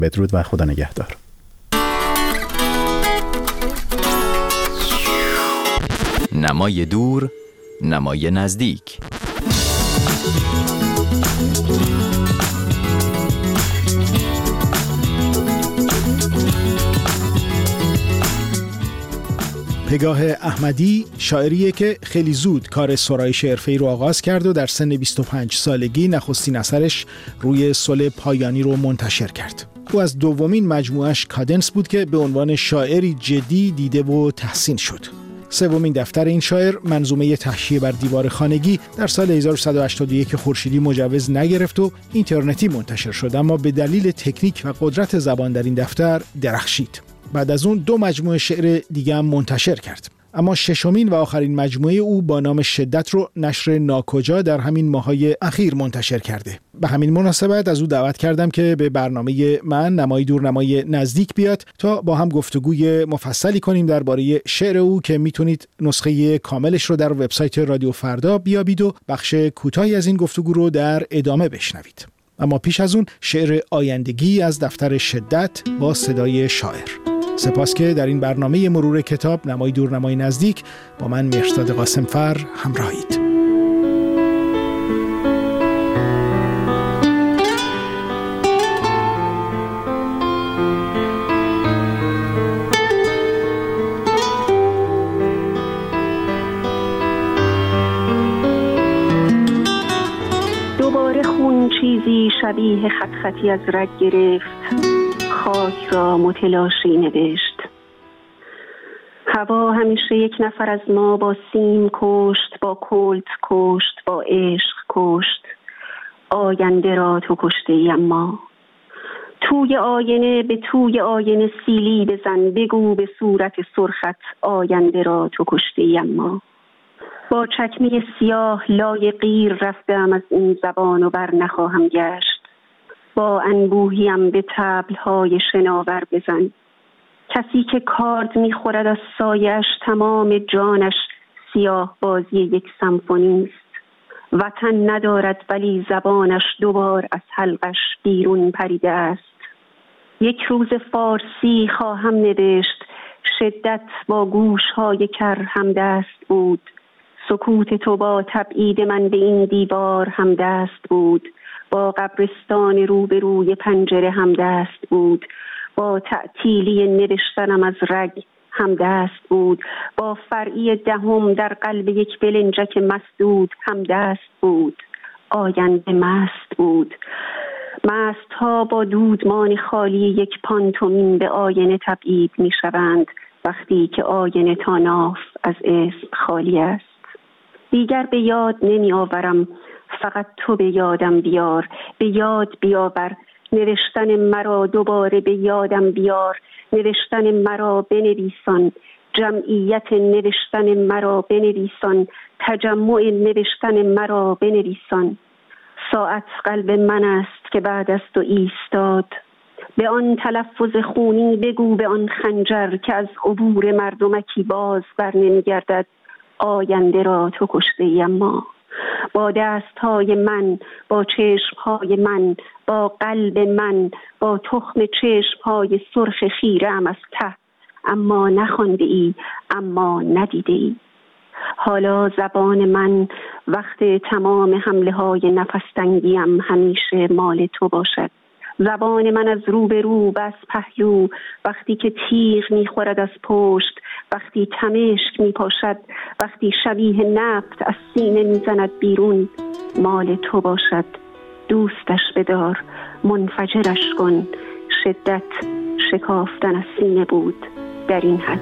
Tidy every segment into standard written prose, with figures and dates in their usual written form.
بدرود و خدا نگهدار. نمای دور، نمای نزدیک. پگاه احمدی شاعریه که خیلی زود کار سرایش حرفه‌ای رو آغاز کرد و در سن 25 سالگی نخستین اثرش روی صلح پایانی رو منتشر کرد. او از دومین مجموعش کادنس بود که به عنوان شاعری جدی دیده و تحسین شد. سومین دفتر این شاعر، منظومه تحشیه بر دیوار خانگی، در سال 1181 خورشیدی مجوز نگرفت و اینترنتی منتشر شد، اما به دلیل تکنیک و قدرت زبان در این دفتر درخشید. بعد از اون 2 مجموعه شعر دیگه هم منتشر کرد. اما ششمین و آخرین مجموعه او با نام شدت رو نشر ناکجا در همین ماهای اخیر منتشر کرده. به همین مناسبت از او دعوت کردم که به برنامه من نمای دور نمای نزدیک بیاد تا با هم گفتگوی مفصلی کنیم درباره شعر او که میتونید نسخه کاملش رو در وبسایت رادیو فردا بیابید و بخش کوتاهی از این گفتگو رو در ادامه بشنوید. اما پیش از اون شعر آیندگی از دفتر شدت با صدای شاعر. سپاس که در این برنامه مرور کتاب نمای دور نمای نزدیک با من مهرزاد قاسمفر همراهید. دوباره خون چیزی شبیه خط خطی از رگ گرفت، خاک را متلاشی نوشت. هوا همیشه یک نفر از ما با سیم کشت، با کلت کشت، با عشق کشت. آینده را تو کشته ای، اما توی آینه به توی آینه سیلی بزن، بگو به صورت سرخت آینده را تو کشته ای. اما با چکمه سیاه لای غیر رفتم از این زبان و بر نخواهم گشت. با انبوهیم به طبل‌های شناور بزن. کسی که کارد می‌خورد از سایش، تمام جانش سیاه بازی یک سمفونی است. وطن ندارد ولی زبانش دوبار از حلقش بیرون پریده است. یک روز فارسی خواهم نوشت، شدت با گوش‌های کر همدست بود. سکوت تو با تبعید من به این دیوار همدست بود. با قبرستان روبروی پنجره همدست بود. با تعطیلی نوشتنم از رگ همدست بود. با فرعی دهم در قلب یک بلنجک مسدود همدست بود. آینده مست بود. مست ها با دودمان خالی یک پانتومین به آینه تبعید می شوند وقتی که آینه تا ناف از اسم خالی است. دیگر به یاد نمی آورم، فقط تو به یادم بیار. به یاد بیاور نوشتن مرا، دوباره به یادم بیار. نوشتن مرا بنویسان، جمعیت نوشتن مرا بنویسان، تجمع نوشتن مرا بنویسان. ساعت قلب من است که بعد از تو ایستاد. به آن تلفظ خونی بگو، به آن خنجر که از عبور مردمکی باز بر نمیگردد. آینده را تو کشته ای، اما با دستهای من، با چشمهای من، با قلب من، با تخم چشمهای سرخ خیره‌ام از ته. اما نخوانده ای، اما ندیده ای. حالا زبان من وقت تمام حمله های نفس‌تنگیم همیشه مال تو باشد. زبان من از رو به رو بس پهلو، وقتی که تیغ میخورد از پشت، وقتی تمشک میپاشد، وقتی شبیه نفت از سینه میزند بیرون، مال تو باشد. دوستش بدار، منفجرش کن. شدت شکافتن از سینه بود در این حد.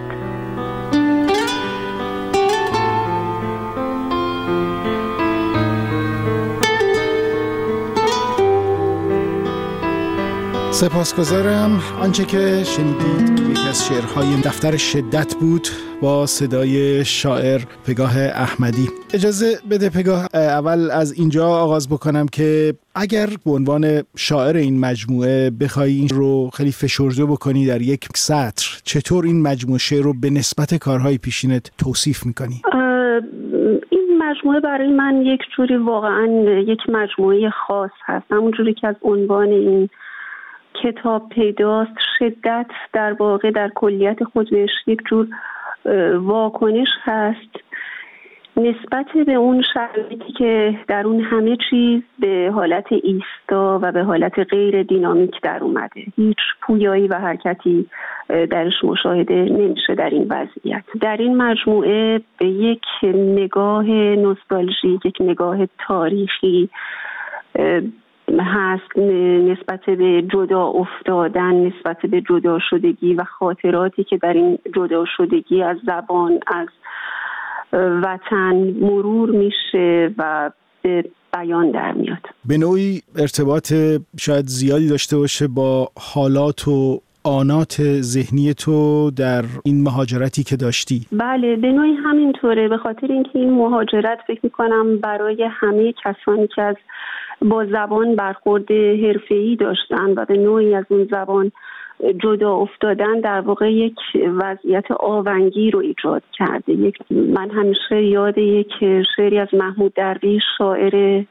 سپاسگزارم. آنچه که شنیدید یکی از شعرهای دفتر شدت بود با صدای شاعر پگاه احمدی. اجازه بده پگاه اول از اینجا آغاز بکنم که اگر به عنوان شاعر این مجموعه بخوای این رو خیلی فشرده بکنی در یک سطر، چطور این مجموعه شعر رو به نسبت کارهای پیشینت توصیف میکنی؟ این مجموعه برای من یک جوری واقعا یک مجموعه خاص هست. همون جوری که از عنوان این کتاب پیداست. شدت در واقع در کلیت خودش یک جور واکنش هست نسبت به اون شرایطی که در اون همه چیز به حالت ایستا و به حالت غیر دینامیک در اومده. هیچ پویایی و حرکتی درش مشاهده نمیشه در این وضعیت. در این مجموعه به یک نگاه نوستالژیک، یک نگاه تاریخی هست نسبت به جدا افتادن، نسبت به جدا شدگی و خاطراتی که در این جدا شدگی از زبان، از وطن مرور میشه و به بیان در میاد. به نوعی ارتباط شاید زیادی داشته باشه با حالات و آنات ذهنی تو در این مهاجرتی که داشتی. بله، به نوعی همینطوره، به خاطر اینکه این مهاجرت فکر میکنم برای همه کسانی که از با زبان برخورد حرفه‌ای داشتن و به نوعی از اون زبان جدا افتادن در واقع یک وضعیت آونگی رو ایجاد کرده. من همیشه یاد یک شعری از محمود درویش شاعر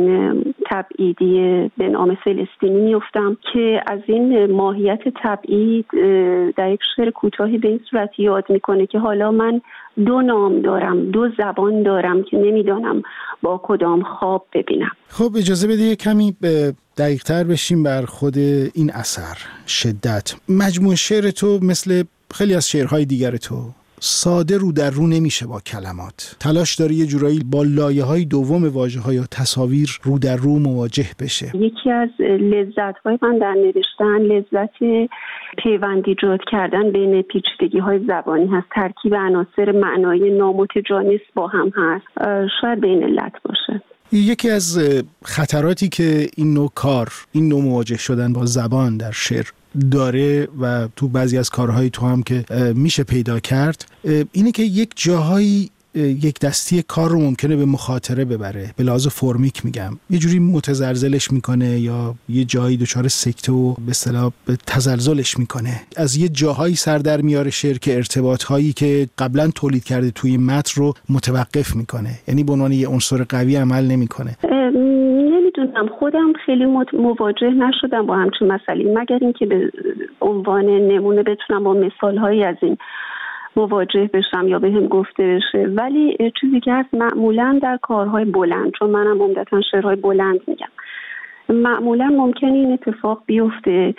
تبعیدی به نام فلسطینی میفتم که از این ماهیت تبعید در یک شعر کوتاهی به این صورت یاد میکنه که حالا من 2 نام دارم، 2 زبان دارم که نمیدانم با کدام خواب ببینم. خب اجازه بده کمی دقیق‌تر بشیم بر خود این اثر شدت. مجموع شعر تو مثل خیلی از شعرهای دیگر تو ساده رو در رو نمیشه با کلمات. تلاش داری یه جورایی با لایه‌های دوم واژه‌ها یا تصاویر رو در رو مواجه بشه. یکی از لذت‌های من در نوشتن لذت پیوند ایجاد کردن بین پیچیدگی‌های زبانی هست. ترکیب عناصر معنایی نامتجانس با هم هست. شاید به این علت باشه. یکی از خطراتی که این نوع کار، این نوع مواجه شدن با زبان در شعر داره و تو بعضی از کارهای تو هم که میشه پیدا کرد، اینه که یک جاهایی یک دستی کار رو ممکنه به مخاطره ببره، به لحاظ فرمیک میگم، یه جوری متزلزلش میکنه یا یه جایی دچار سکته و به اصطلاح تزلزلش میکنه. از یه جاهایی سر در میاره شعر که ارتباطهایی که قبلا تولید کرده توی متن رو متوقف میکنه، یعنی به عنوان یه عنصر قوی عمل نمیکنه. نمیدونم، خودم خیلی مواجه نشدم با همچین مسئله، مگر اینکه به عنوان نمونه بتونم با مثالهایی از این مواجه بشم یا به هم گفته بشه. ولی چیزی که هست معمولا در کارهای بلند، چون منم عمدتاً شعرهای بلند میگم، معمولا ممکنه این اتفاق بیفته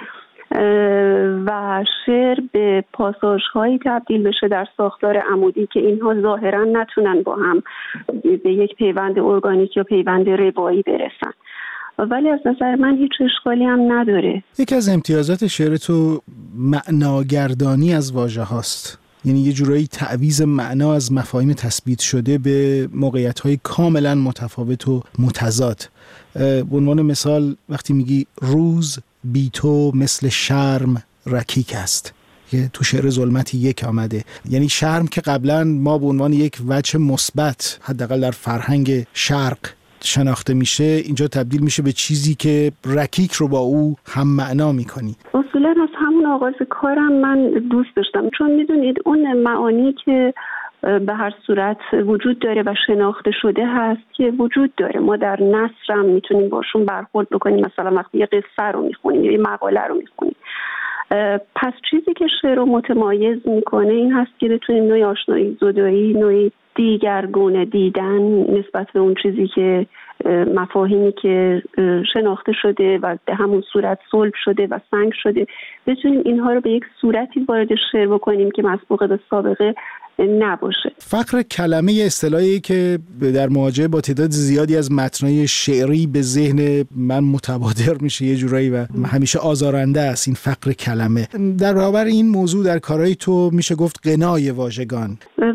و شعر به پاساژهایی تبدیل بشه در ساختار عمودی که اینها ظاهرا نتونن با هم به یک پیوند ارگانیک یا پیوند روایی برسن، ولی از نظر من هیچ اشکالی هم نداره. یکی از امتیازات شعر تو معناگردانی از واژه هاست، یعنی یه جورایی تعویض معنا از مفاهیم تثبیت شده به موقعیت‌های کاملا متفاوت و متضاد. به عنوان مثال وقتی میگی روز بی تو مثل شرم رکیک است، که تو شعر ظلمتی 1 آمده، یعنی شرم که قبلا ما به عنوان یک وجه مثبت حداقل در فرهنگ شرق شناخته میشه، اینجا تبدیل میشه به چیزی که رکیک رو با او هم معنا میکنی. اصولا از همون آغاز کارم من دوست داشتم، چون میدونید اون معانی که به هر صورت وجود داره و شناخته شده هست که وجود داره، ما در نثر هم میتونیم باشون برخورد بکنیم. مثلا وقتی یه قصه رو میخونیم یا یه مقاله رو میخونیم، پس چیزی که شعر رو متمایز میکنه این هست که بتونیم نوعی آشنایی زدایی، نوعی دیگرگونه دیدن نسبت به اون چیزی که مفاهیمی که شناخته شده و به همون صورت صلب شده و سنگ شده، بتونیم اینها رو به یک صورتی وارد شعر بکنیم که مسبوق به سابقه نباشه. فقر کلمه اصطلاحی که در مواجهه با تعداد زیادی از متنای شعری به ذهن من متبادر میشه یه جورایی و همیشه آزارنده است، این فقر کلمه. در برابر این موضوع در کارهای تو میشه گفت غنای واژگان.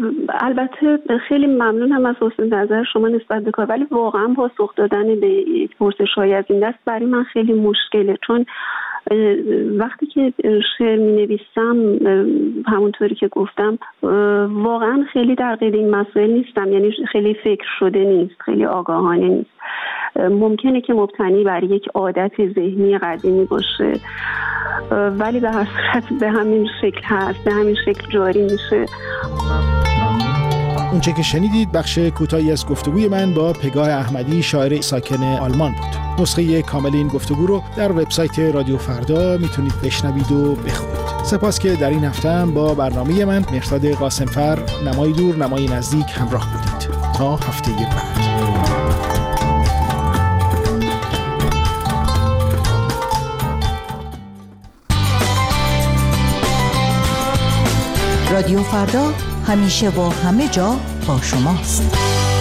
البته خیلی ممنونم از حسن نظر شما نسبت به کار، ولی واقعا پاسخ دادن به پرسش‌های از این دست برای من خیلی مشکله، چون وقتی که شعر می نویسم همونطوری که گفتم واقعا خیلی در قید این مسائل نیستم، یعنی خیلی فکر شده نیست، خیلی آگاهانه نیست. ممکنه که مبتنی بر یک عادت ذهنی قدیمی باشه، ولی به هر صورت به همین شکل هست، به همین شکل جاری میشه. اونچه که شنیدید بخش کوتاهی از گفتگوی من با پگاه احمدی، شاعر ساکن آلمان بود. نسخه کامل این گفتگو رو در وبسایت رادیو فردا میتونید بشنوید و بخونید. سپاس که در این هفته هم با برنامه من مهرداد قاسمفر، نمای دور نمای نزدیک همراه بودید. تا هفته بعد. رادیو فردا همیشه و همه جا با شماست.